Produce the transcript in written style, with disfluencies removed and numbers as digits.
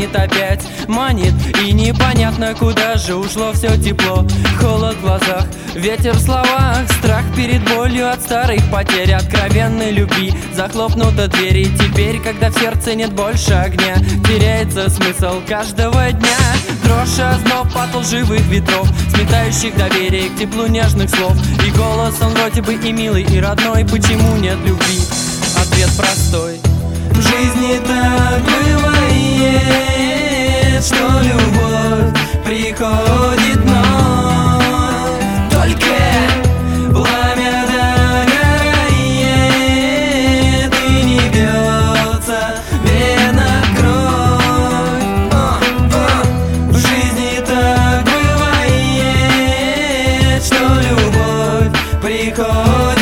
манит опять, манит. И непонятно, куда же ушло все тепло. Холод в глазах, ветер в словах, страх перед болью от старых потерь, откровенной любви. Захлопнута дверь, и теперь, когда в сердце нет больше огня, теряется смысл каждого дня. Дрожь, озноб от лживых ветров, сметающих доверие к теплу нежных слов. И голос, он вроде бы и милый, и родной. Почему нет любви? Ответ простой: в жизни так бывает, что любовь приходит вновь. Только пламя догорает и не бьется вена кровь. В жизни так бывает, что любовь приходит